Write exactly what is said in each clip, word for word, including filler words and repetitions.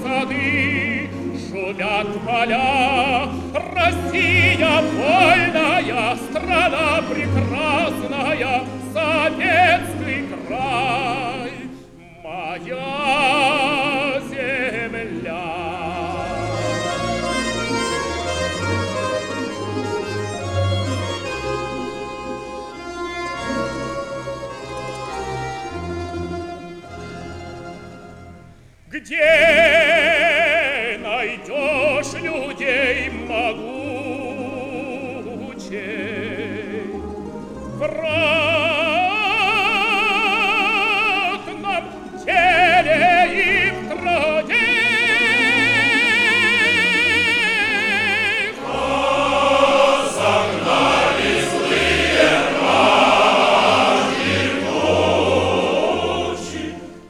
сады, шумят поля. Россия вольная, страна прекрасная, Советский край, моя земля. Где найдешь людей могучих? Враг нам в теле и в труде. Согнали злые вражьи ночи,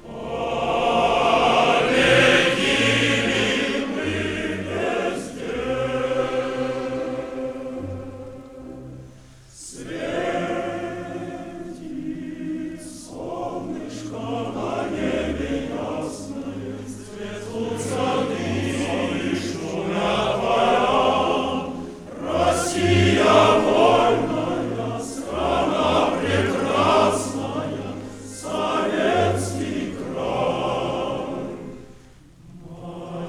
полетели мы вместе. Светит солнышко на небе ясное, цветут сады, шумят поля. Россия вольная, страна прекрасная, Советский край, моя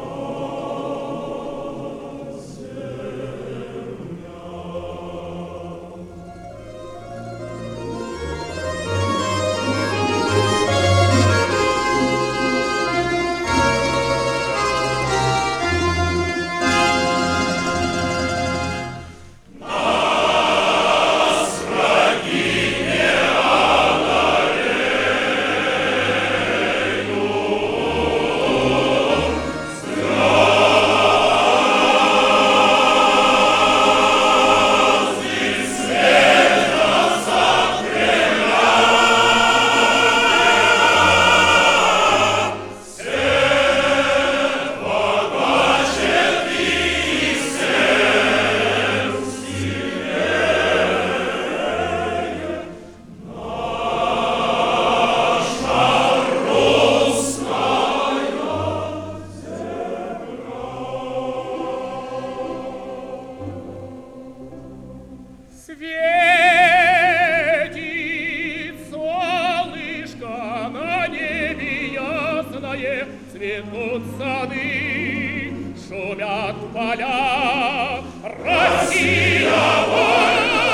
Нас враги не одолеют. Звезды светятся Кремля. Свет погашет и свет сильнее. Наша русская Светит солнышко на небе ясное, цветут сады, шумят поля. Россия вольная,